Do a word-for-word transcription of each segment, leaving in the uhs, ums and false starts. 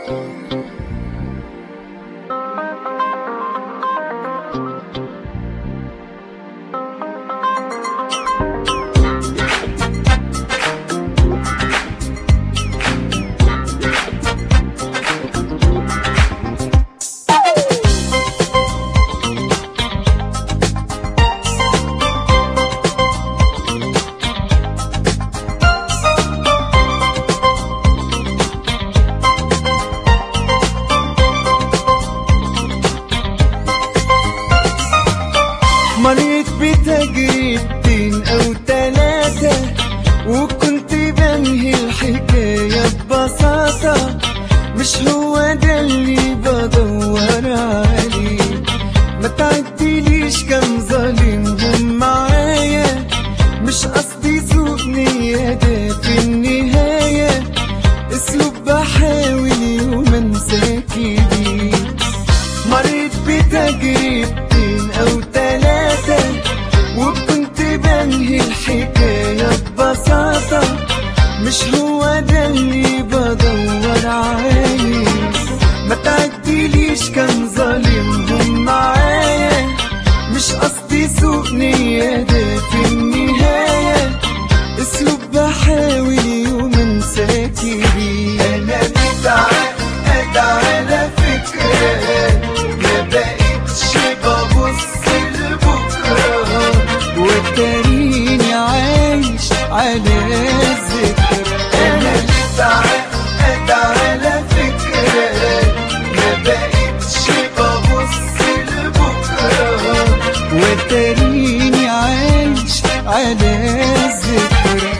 مريت بتجربتين أو تلاتة وكنت بنهي الحكاية ببساطة. مش هو ده اللي بدور عليه، ما تعديليش كم ظالمهم معايا. مش قصدي سوء نية، ده في النهاية اسلوب بحاول يوم انساكي بيه. مريت بتجربتين أو تلاتة وكنت بنهي الحكاية ببساطة. مش هو ده اللي بدور عليه، ما تعديليش كان ظالمهم معايا. مش قصدي سوء نية، ده في النهاية اسلوب بحاول يوم انساكي بيه. انا متعقد على فكرة ما بقتش ببص لبكرة، وتريني عايش على الذكرى. انا متعقد على فكرة ما بقتش ببص لبكرة، وتريني عايش على الذكرى.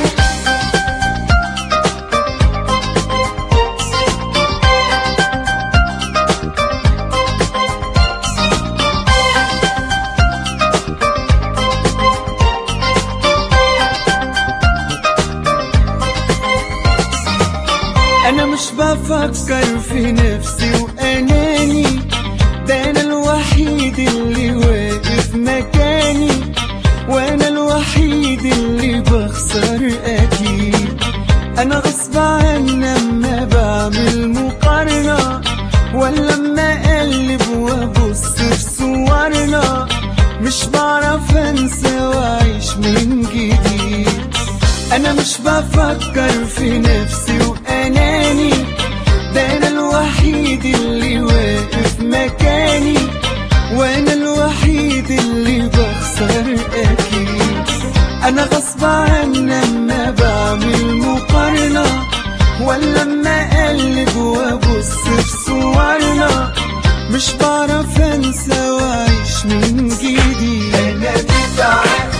أنا مش بفكر في نفسي وأناني، ده أنا الوحيد اللي واقف مكاني، وأنا الوحيد اللي بخسر أكيد. أنا غصب عني أما بعمل مقارنة، ولا أما أقلب وأبص في صورنا. مش بعرف أنسى وأعيش من جديد. أنا مش بفكر في نفسي وأناني، ده أنا الوحيد اللي واقف مكاني، وأنا الوحيد اللي بخسر أكيد. أنا غصب عني أما بعمل مقارنة، ولا أما أقلب وأبص في صورنا. مش بعرف أنسى وأعيش من جديد. انا متعقد